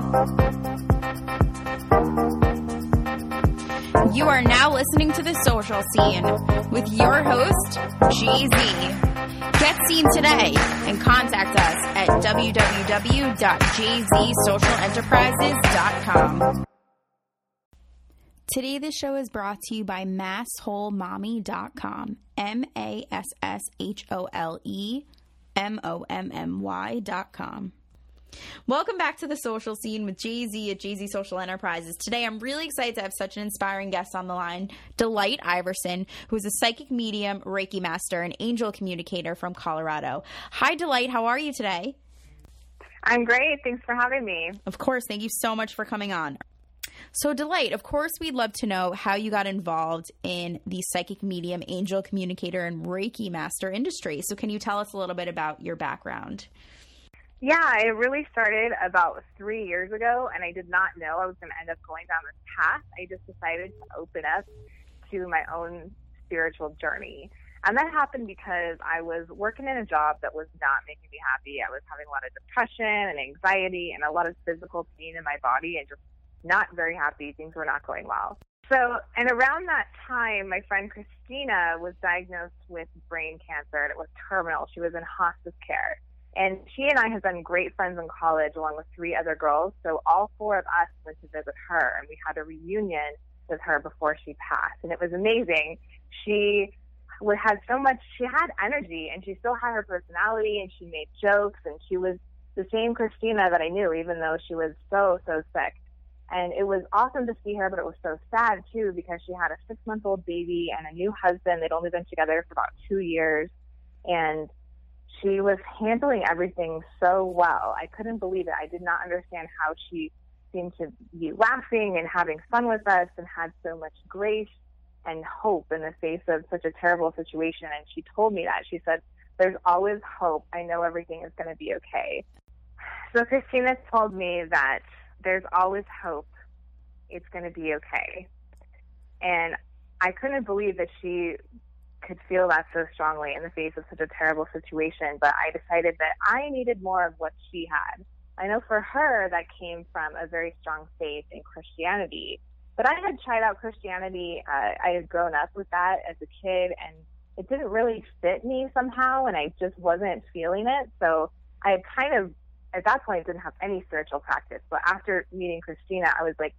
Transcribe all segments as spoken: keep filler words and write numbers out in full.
You are now listening to The Social Scene with your host, Jay-Z. Get seen today and contact us at w w w dot j z social enterprises dot com. Today, the show is brought to you by mass hole mommy dot com, M A S S H O L E M O M M Y dot com. Welcome back to The Social Scene with Jay-Z at Jay-Z Social Enterprises. Today, I'm really excited to have such an inspiring guest on the line, Delight Iverson, who is a psychic medium, Reiki master, and angel communicator from Colorado. Hi, Delight. How are you today? I'm great. Thanks for having me. Of course. Thank you so much for coming on. So, Delight, of course, we'd love to know how you got involved in the psychic medium, angel communicator, and Reiki master industry. So can you tell us a little bit about your background? Yeah, it really started about three years ago, and I did not know I was going to end up going down this path. I just decided to open up to my own spiritual journey. And that happened because I was working in a job that was not making me happy. I was having a lot of depression and anxiety and a lot of physical pain in my body and just not very happy. Things were not going well. So, and around that time, my friend Christina was diagnosed with brain cancer, and it was terminal. She was in hospice care. And she and I had been great friends in college along with three other girls. So all four of us went to visit her, and we had a reunion with her before she passed. And it was amazing. She had so much, she had energy, and she still had her personality, and she made jokes, and she was the same Christina that I knew, even though she was so, so sick. And it was awesome to see her, but it was so sad, too, because she had a six-month-old baby and a new husband. They'd only been together for about two years. And she was handling everything so well. I couldn't believe it. I did not understand how she seemed to be laughing and having fun with us and had so much grace and hope in the face of such a terrible situation. And she told me that. She said, "There's always hope. I know everything is going to be okay." So Christina told me that there's always hope. It's going to be okay. And I couldn't believe that she could feel that so strongly in the face of such a terrible situation, but I decided that I needed more of what she had. I know for her that came from a very strong faith in Christianity, but I had tried out Christianity. Uh, I had grown up with that as a kid, and it didn't really fit me somehow, and I just wasn't feeling it. So I had kind of, at that point, didn't have any spiritual practice. But after meeting Christina, I was like,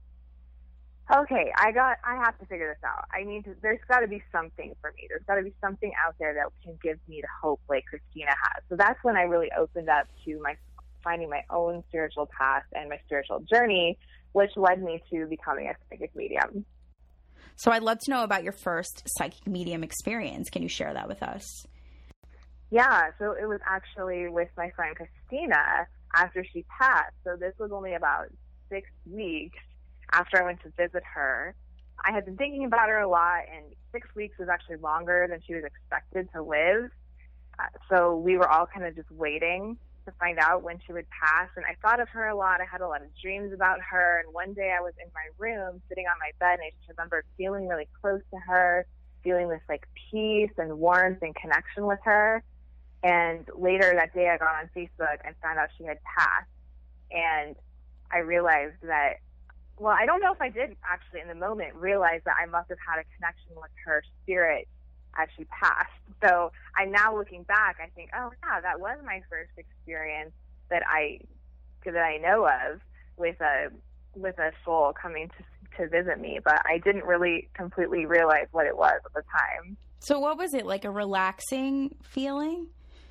okay, I got, I have to figure this out. I need to, there's got to be something for me. There's got to be something out there that can give me the hope like Christina has. So that's when I really opened up to my, finding my own spiritual path and my spiritual journey, which led me to becoming a psychic medium. So I'd love to know about your first psychic medium experience. Can you share that with us? Yeah, so it was actually with my friend Christina after she passed. So this was only about six weeks after I went to visit her. I had been thinking about her a lot, and six weeks was actually longer than she was expected to live. Uh, so we were all kind of just waiting to find out when she would pass. And I thought of her a lot. I had a lot of dreams about her. And one day I was in my room sitting on my bed, and I just remember feeling really close to her, feeling this like peace and warmth and connection with her. And later that day I got on Facebook and found out she had passed. And I realized that, well, I don't know if I did actually in the moment realize that I must have had a connection with her spirit as she passed. So I'm now looking back, I think, oh yeah, that was my first experience that I that I know of with a with a soul coming to to visit me. But I didn't really completely realize what it was at the time. So what was it, like a relaxing feeling?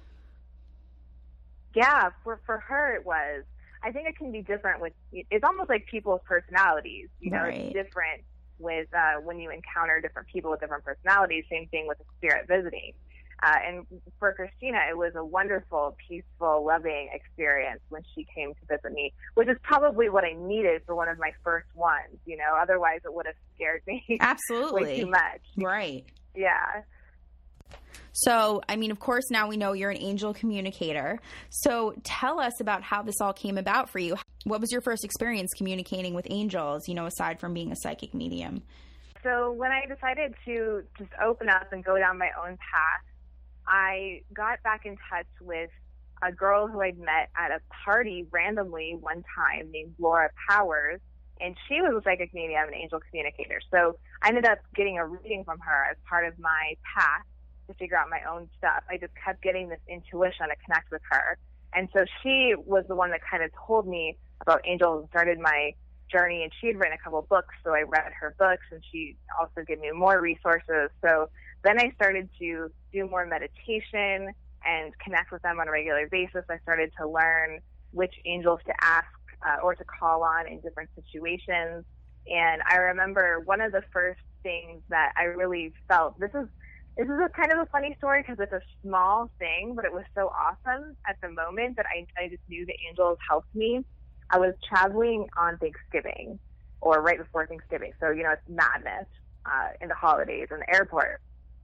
Yeah, for for her it was. I think it can be different with, it's almost like people's personalities, you know, right. It's different with uh, when you encounter different people with different personalities, same thing with a spirit visiting. Uh, and for Christina, it was a wonderful, peaceful, loving experience when she came to visit me, which is probably what I needed for one of my first ones, you know, otherwise it would have scared me Absolutely. way too much. Right. Yeah. So, I mean, of course, now we know you're an angel communicator. So tell us about how this all came about for you. What was your first experience communicating with angels, you know, aside from being a psychic medium? So when I decided to just open up and go down my own path, I got back in touch with a girl who I'd met at a party randomly one time named Laura Powers, and she was a psychic medium and angel communicator. So I ended up getting a reading from her as part of my path to figure out my own stuff. I just kept getting this intuition to connect with her. And so she was the one that kind of told me about angels and started my journey, and she had written a couple of books, so I read her books, and she also gave me more resources. So then I started to do more meditation and connect with them on a regular basis. I started to learn which angels to ask uh, or to call on in different situations. And I remember one of the first things that I really felt, this is this is a kind of a funny story because it's a small thing, but it was so awesome at the moment that I, I just knew the angels helped me. I was traveling on Thanksgiving or right before Thanksgiving. So, you know, it's madness uh, in the holidays in the airport.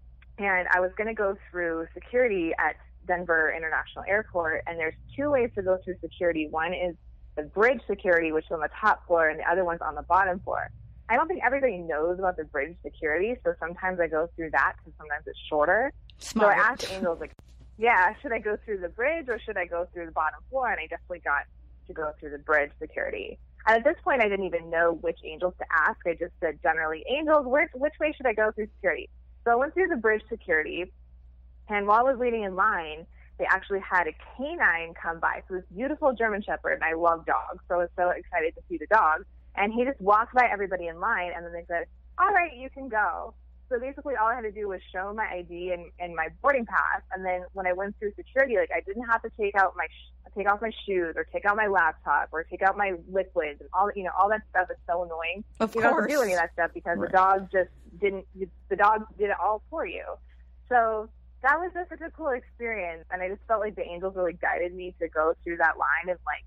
And I was going to go through security at Denver International Airport, and there's two ways to go through security. One is the bridge security, which is on the top floor, and the other one's on the bottom floor. I don't think everybody knows about the bridge security, so sometimes I go through that because sometimes it's shorter. Smart. So I asked angels, like, yeah, should I go through the bridge or should I go through the bottom floor? And I definitely got to go through the bridge security. And at this point, I didn't even know which angels to ask. I just said generally, angels, which, which way should I go through security? So I went through the bridge security, and while I was waiting in line, they actually had a canine come by. So this beautiful German Shepherd, and I love dogs, so I was so excited to see the dog. And he just walked by everybody in line, and then they said, all right, you can go. So basically all I had to do was show my I D and, and my boarding pass. And then when I went through security, like I didn't have to take out my, sh- take off my shoes or take out my laptop or take out my liquids and all, you know, all that stuff is so annoying. Of you course. don't have to do any of that stuff because right. the dog just didn't, the dog did it all for you. So that was just such a cool experience. And I just felt like the angels really guided me to go through that line and like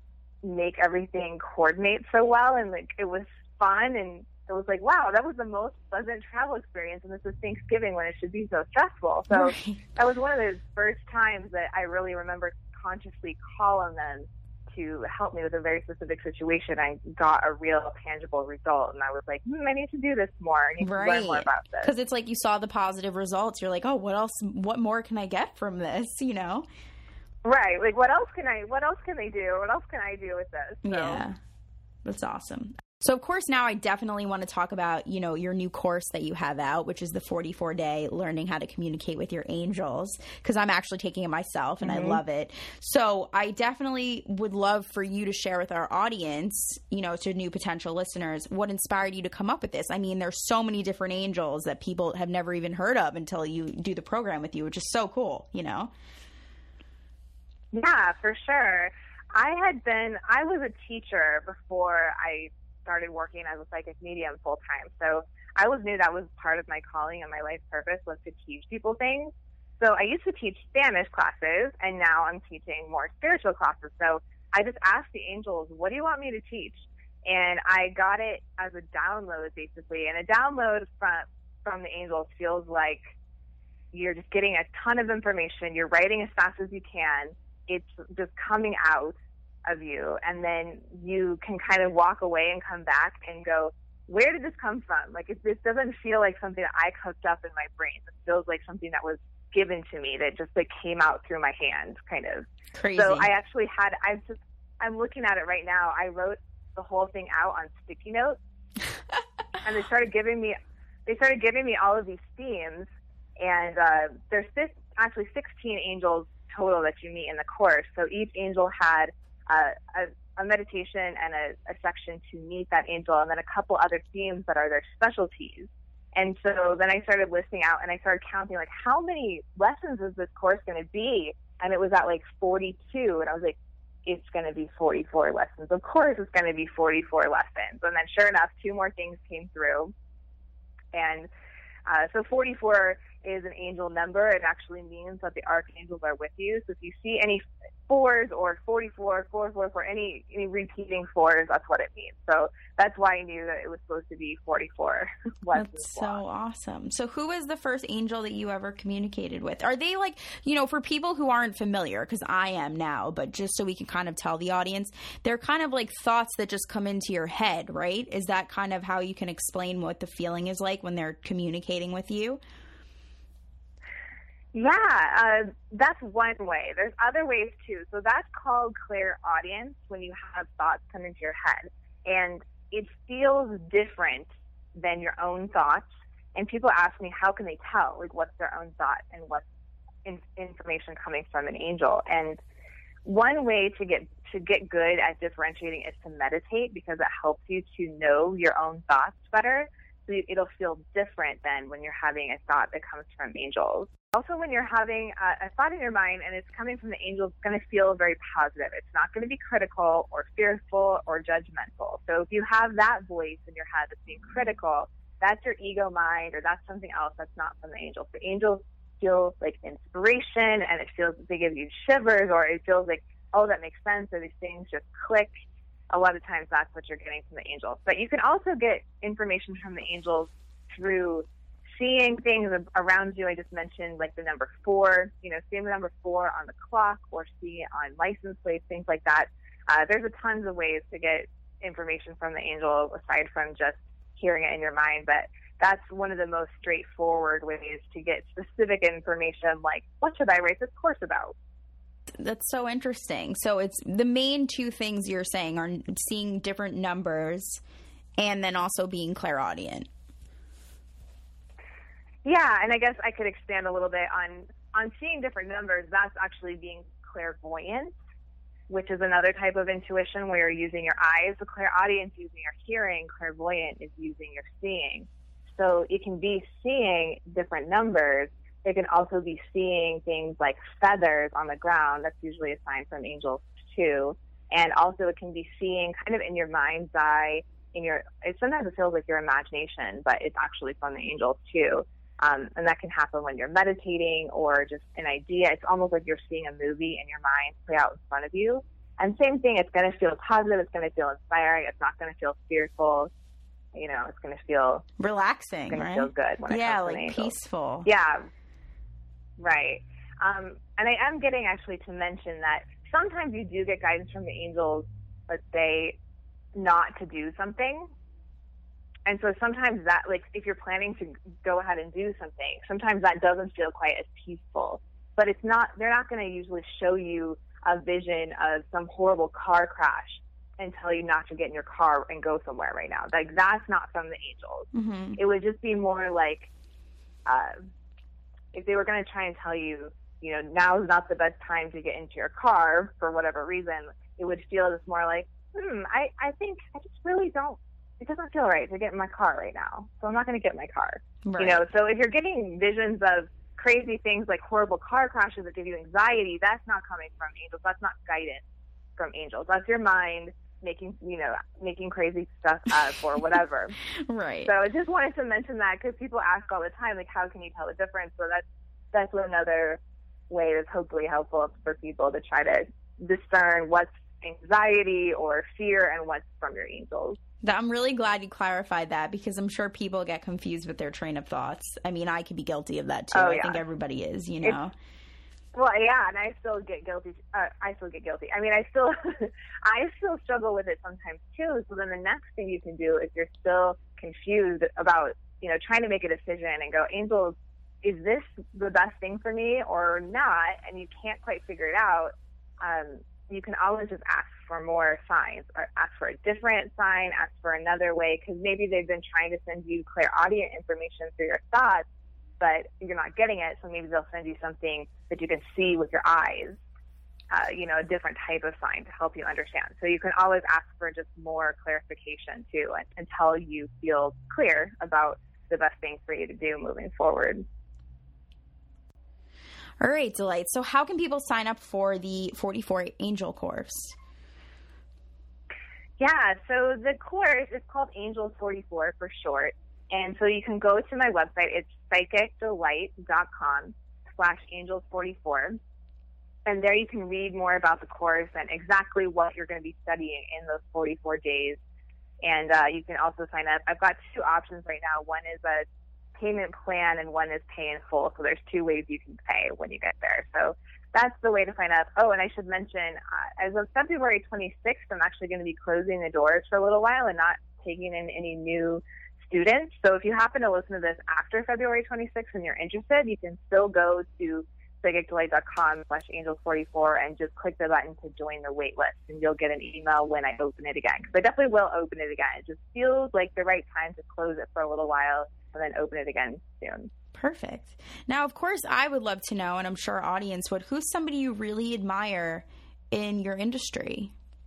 make everything coordinate so well. And like, it was fun. And it was like, wow, that was the most pleasant travel experience. And this is Thanksgiving when it should be so stressful. So right. that was one of those first times that I really remember consciously calling them to help me with a very specific situation. I got a real tangible result. And I was like, hmm, I need to do this more. I need right. to learn more about this. Because it's like you saw the positive results. You're like, oh, what else, what more can I get from this, you know? Right. Like, what else can I, what else can they do? What else can I do with this? So. Yeah. That's awesome. So, of course, now I definitely want to talk about, you know, your new course that you have out, which is the forty-four day Learning How to Communicate with Your Angels, because I'm actually taking it myself and mm-hmm. I love it. So I definitely would love for you to share with our audience, you know, to new potential listeners, what inspired you to come up with this. I mean, there's so many different angels that people have never even heard of until you do the program with you, which is so cool, you know? Yeah, for sure. I had been, I was a teacher before I started working as a psychic medium full time. So I always knew that was part of my calling and my life purpose was to teach people things. So I used to teach Spanish classes, and now I'm teaching more spiritual classes. So I just asked the angels, what do you want me to teach? And I got it as a download, basically. And a download from, from the angels feels like you're just getting a ton of information. You're writing as fast as you can. It's just coming out of you, and then you can kind of walk away and come back and go, where did this come from? Like, it, this doesn't feel like something that I cooked up in my brain. It feels like something that was given to me that just like came out through my hands, kind of. Crazy. So I actually had, I'm just, I'm looking at it right now. I wrote the whole thing out on sticky notes, and they started giving me, they started giving me all of these themes, and uh, there's this, actually sixteen angels total that you meet in the course. So each angel had Uh, a, a meditation and a, a section to meet that angel, and then a couple other themes that are their specialties. And so then I started listing out, and I started counting, like, how many lessons is this course going to be? And it was at, like, forty-two, and I was like, it's going to be forty-four lessons. Of course it's going to be forty-four lessons. And then sure enough, two more things came through. And uh, so forty-four is an angel number. It actually means that the archangels are with you. So if you see any fours or forty-four, four, four, four, any, any repeating fours, that's what it means. So that's why I knew that it was supposed to be forty-four. That's so awesome. So who was the first angel that you ever communicated with? Are they like, you know, for people who aren't familiar, because I am now, but just so we can kind of tell the audience, they're kind of like thoughts that just come into your head, right? Is that kind of how you can explain what the feeling is like when they're communicating with you? Yeah, uh, that's one way. There's other ways too. So that's called clairaudience, when you have thoughts come into your head. And it feels different than your own thoughts. And people ask me, how can they tell? Like, what's their own thought and what's in- information coming from an angel? And one way to get to get good at differentiating is to meditate, because it helps you to know your own thoughts better. So it'll feel different than when you're having a thought that comes from angels. Also, when you're having a, a thought in your mind and it's coming from the angels, it's going to feel very positive. It's not going to be critical or fearful or judgmental. So if you have that voice in your head that's being critical, that's your ego mind, or that's something else that's not from the angels. The angels feel like inspiration, and it feels, they give you shivers, or it feels like, oh, that makes sense, or these things just click. A lot of times that's what you're getting from the angels. But you can also get information from the angels through seeing things around you. I just mentioned like the number four, you know, seeing the number four on the clock, or seeing it on license plates, things like that. Uh, there's a tons of ways to get information from the angel aside from just hearing it in your mind. But that's one of the most straightforward ways to get specific information, like, what should I write this course about? That's so interesting. So it's the main two things you're saying are seeing different numbers and then also being clairaudient. Yeah, and I guess I could expand a little bit on, on seeing different numbers. That's actually being clairvoyant, which is another type of intuition where you're using your eyes. So clairaudience using your hearing, clairvoyant is using your seeing. So it can be seeing different numbers. It can also be seeing things like feathers on the ground. That's usually a sign from angels too. And also it can be seeing kind of in your mind's eye, in your, it, sometimes it feels like your imagination, but it's actually from the angels too. Um, and that can happen when you're meditating or just an idea. It's almost like you're seeing a movie in your mind play out in front of you. And same thing, it's going to feel positive. It's going to feel inspiring. It's not going to feel fearful. You know, it's going to feel relaxing, it's going right? to feel good when yeah, it comes like from the angels. peaceful. Yeah, right. Um, and I am getting actually to mention that sometimes you do get guidance from the angels, let's say, not to do something. And so sometimes that, like, if you're planning to go ahead and do something, sometimes that doesn't feel quite as peaceful. But it's not, they're not going to usually show you a vision of some horrible car crash and tell you not to get in your car and go somewhere right now. Like, that's not from the angels. Mm-hmm. It would just be more like, uh, if they were going to try and tell you, you know, now is not the best time to get into your car for whatever reason, it would feel just more like, hmm, I, I think I just really don't, it doesn't feel right to get in my car right now, so I'm not going to get in my car. Right. You know, so if you're getting visions of crazy things like horrible car crashes that give you anxiety, that's not coming from angels. That's not guidance from angels. That's your mind making, you know, making crazy stuff up or whatever. Right. So I just wanted to mention that because people ask all the time, like, how can you tell the difference? So that's, that's another way that's hopefully helpful for people to try to discern what's anxiety or fear and what's from your angels. I'm really glad you clarified that, because I'm sure people get confused with their train of thoughts. I mean, I could be guilty of that too. Oh, I yeah. think everybody is, you know. It's, well, yeah, and I still get guilty. Uh, I still get guilty. I mean, I still, I still struggle with it sometimes too. So then the next thing you can do, if you're still confused about, you know, trying to make a decision and go, angels, is this the best thing for me or not? And you can't quite figure it out. Um, you can always just ask for more signs, or ask for a different sign, ask for another way, because maybe they've been trying to send you clairaudient information through your thoughts, but you're not getting it, so maybe they'll send you something that you can see with your eyes, uh, you know, a different type of sign to help you understand. So you can always ask for just more clarification, too, until you feel clear about the best thing for you to do moving forward. All right, Delight. So how can people sign up for the forty-four Angel course? Yeah, so the course is called Angels forty-four for short. And so you can go to my website. It's psychic delight dot com slash angels forty-four. And there you can read more about the course and exactly what you're going to be studying in those forty-four days. And uh, you can also sign up. I've got two options right now. One is a payment plan and one is pay in full. So there's two ways you can pay when you get there. So that's the way to sign up. Oh, and I should mention, uh, as of February twenty-sixth, I'm actually going to be closing the doors for a little while and not taking in any new students. So if you happen to listen to this after February twenty-sixth and you're interested, you can still go to psychicdelight.com slash angels 44 and just click the button to join the wait list, and you'll get an email when I open it again. Because I definitely will open it again. It just feels like the right time to close it for a little while and then open it again soon. Perfect. Now, of course, I would love to know, and I'm sure our audience would, who's somebody you really admire in your industry?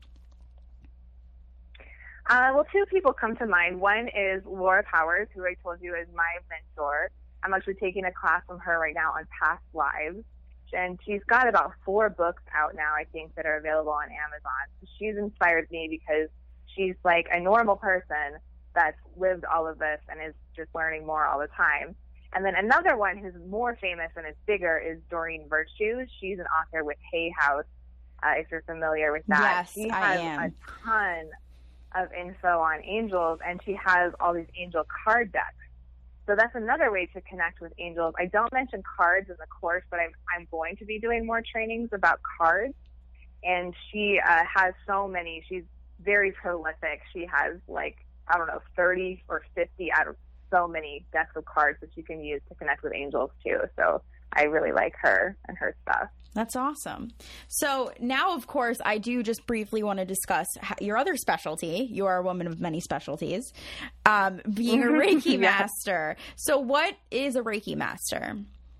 Uh, well, two people come to mind. One is Laura Powers, who I told you is my mentor. I'm actually taking a class from her right now on past lives. And she's got about four books out now, I think, that are available on Amazon. So she's inspired me because she's like a normal person that's lived all of this and is just learning more all the time. And then another one who's more famous and is bigger is Doreen Virtue. She's an author with Hay House, uh, if you're familiar with that. Yes, she I has am. a ton of info on angels, and she has all these angel card decks. So that's another way to connect with angels. I don't mention cards in the course, but I'm, I'm going to be doing more trainings about cards. And she uh, has so many. She's very prolific. She has like, I don't know, thirty or fifty out of so many decks of cards that you can use to connect with angels too. So I really like her and her stuff. That's awesome. So now, of course, I do just briefly want to discuss your other specialty. You are a woman of many specialties, um, being a Reiki Yeah. master. So what is a Reiki master?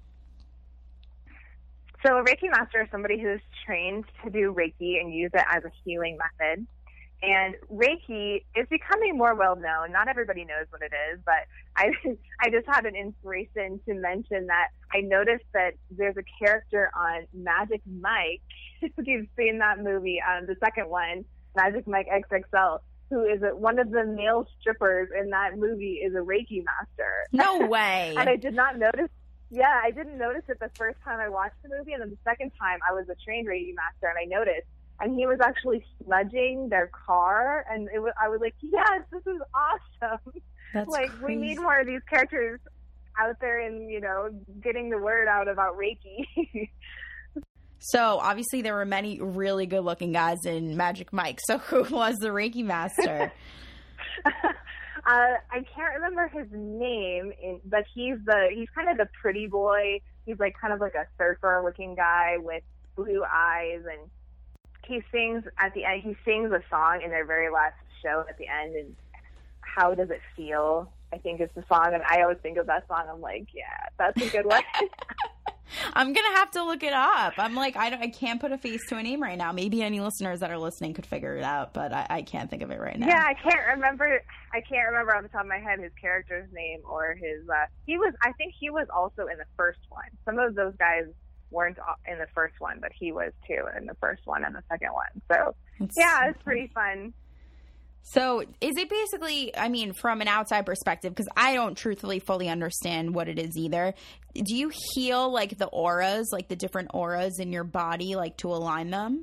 So a Reiki master is somebody who's trained to do Reiki and use it as a healing method. And Reiki is becoming more well known. Not everybody knows what it is, but I I just had an inspiration to mention that I noticed that there's a character on Magic Mike, if you've seen that movie, um, the second one, Magic Mike X X L, who is a, one of the male strippers in that movie is a Reiki master. No way. And I did not notice. Yeah, I didn't notice it the first time I watched the movie, and then the second time I was a trained Reiki master, and I noticed. And he was actually smudging their car, and it was, I was like, yes, this is awesome. That's like, crazy. we need more of these characters out there and, you know, getting the word out about Reiki. So obviously there were many really good looking guys in Magic Mike. So who was the Reiki master? uh, I can't remember his name, in, but he's the he's kind of the pretty boy. He's like kind of like a surfer looking guy with blue eyes, and he sings at the end. He sings a song in their very last show at the end, and How Does It Feel? I think it's the song, and I always think of that song. I'm like, yeah, that's a good one. I'm gonna have to look it up. I'm like, I don't, I can't put a face to a name right now. Maybe any listeners that are listening could figure it out, but I, I can't think of it right now. Yeah, I can't remember. I can't remember off the top of my head his character's name or his. Uh, he was. I think he was also in the first one. Some of those guys weren't in the first one, but he was too in the first one and the second one. So It's yeah, so it's pretty fun. So is it basically, I mean, from an outside perspective, because I don't truthfully fully understand what it is either, do you heal like the auras, like the different auras in your body, like to align them?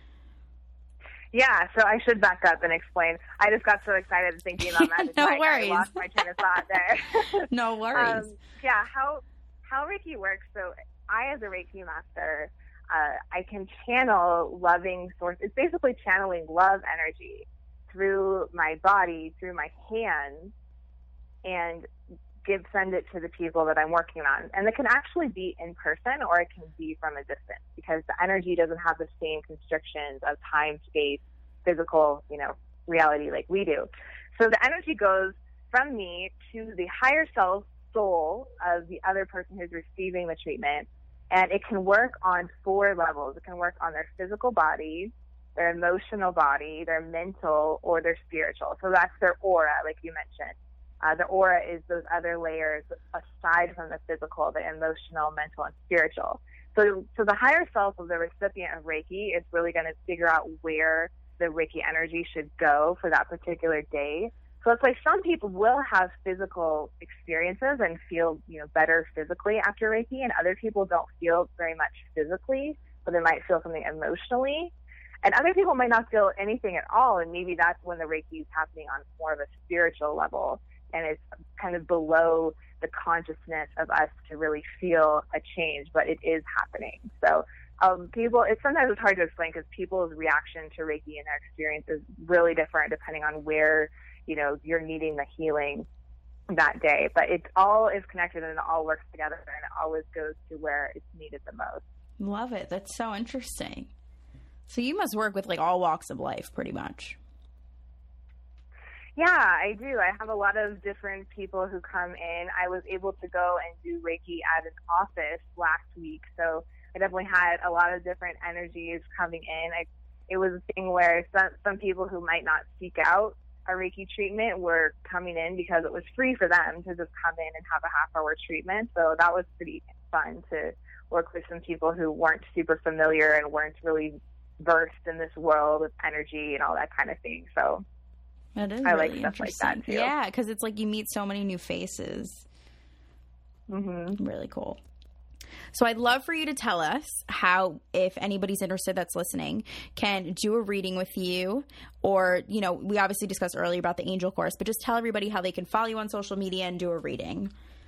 Yeah, so I should back up and explain. I just got so excited thinking about Magic No Mike, worries. I lost my train of thought there. No worries. Um, yeah, how how Reiki works. So I, as a Reiki master, uh, I can channel loving source. It's basically channeling love energy through my body, through my hands, and give send it to the people that I'm working on. And it can actually be in person, or it can be from a distance, because the energy doesn't have the same constrictions of time, space, physical, you know, reality like we do. So the energy goes from me to the higher self soul of the other person who's receiving the treatment. And it can work on four levels. It can work on their physical body, their emotional body, their mental, or their spiritual. So that's their aura, like you mentioned. Uh, the aura is those other layers aside from the physical, the emotional, mental, and spiritual. So, so the higher self of the recipient of Reiki is really going to figure out where the Reiki energy should go for that particular day. So it's like some people will have physical experiences and feel, you know, better physically after Reiki, and other people don't feel very much physically, but they might feel something emotionally. And other people might not feel anything at all, and maybe that's when the Reiki is happening on more of a spiritual level, and it's kind of below the consciousness of us to really feel a change, but it is happening. So um, people, it's sometimes it's hard to explain because people's reaction to Reiki and their experience is really different depending on where, you know, you're needing the healing that day. But it all is connected and it all works together, and it always goes to where it's needed the most. Love it. That's so interesting. So you must work with like all walks of life pretty much. Yeah, I do. I have a lot of different people who come in. I was able to go and do Reiki at an office last week, so I definitely had a lot of different energies coming in. I, it was a thing where some, some people who might not seek out a Reiki treatment were coming in because it was free for them to just come in and have a half-hour treatment. So that was pretty fun to work with some people who weren't super familiar and weren't really versed in this world of energy and all that kind of thing. So that is I really like stuff like that too. Yeah, because it's like you meet so many new faces. Mm-hmm. Really cool. So I'd love for you to tell us how, if anybody's interested that's listening, can do a reading with you, or, you know, we obviously discussed earlier about the Angel Course, but just tell everybody how they can follow you on social media and do a reading.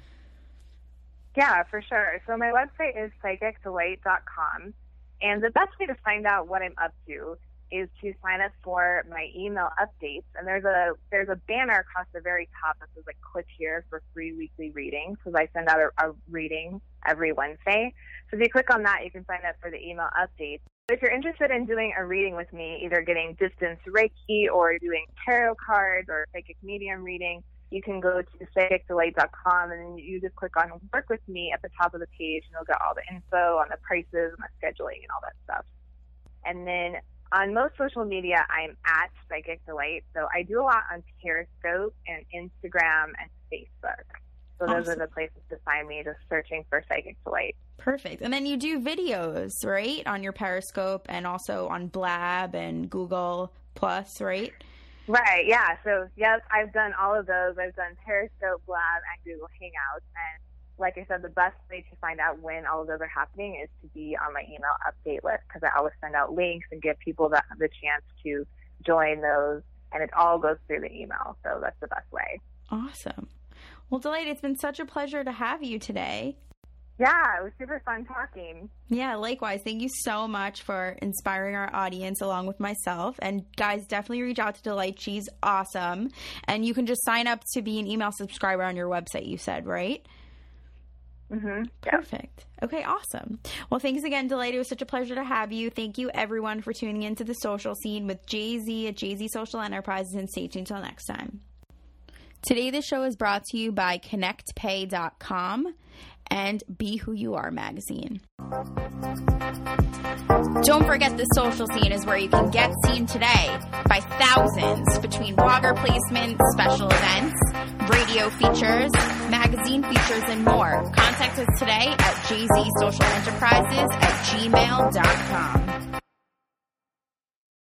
Yeah, for sure. So my website is psychic delight dot com, and the best way to find out what I'm up to is to sign up for my email updates. And there's a there's a banner across the very top that says, like, click here for free weekly readings, because I send out a, a reading every Wednesday. So if you click on that, you can sign up for the email updates. If you're interested in doing a reading with me, either getting distance Reiki or doing tarot cards or psychic medium reading, you can go to psychic delight dot com, and then you just click on work with me at the top of the page, and you'll get all the info on the prices and the scheduling and all that stuff. And then on most social media, I'm at Psychic Delight. So I do a lot on Periscope and Instagram and Facebook. So those Awesome. are the places to find me, just searching for Psychic Delight. Perfect. And then you do videos, right, on your Periscope and also on Blab and Google Plus, right? Right, yeah. So, yes, I've done all of those. I've done Periscope, Blab, and Google Hangouts. And like I said, the best way to find out when all of those are happening is to be on my email update list, because I always send out links and give people the, the chance to join those, and it all goes through the email. So that's the best way. Awesome. Well, Delight, it's been such a pleasure to have you today. Yeah, it was super fun talking. Yeah, likewise. Thank you so much for inspiring our audience along with myself. And guys, definitely reach out to Delight. She's awesome. And you can just sign up to be an email subscriber on your website, you said, right? Mm-hmm. Perfect. Yep. Okay, awesome. Well, thanks again, Delight. It was such a pleasure to have you. Thank you, everyone, for tuning into The Social Scene with Jay-Z at Jay-Z Social Enterprises, and stay tuned until next time. Today, the show is brought to you by connect pay dot com and Be Who You Are magazine. Don't forget, The Social Scene is where you can get seen today by thousands between blogger placements, special events, radio features, magazine features, and more. Contact us today at Jay-Z Social Enterprises at gmail dot com.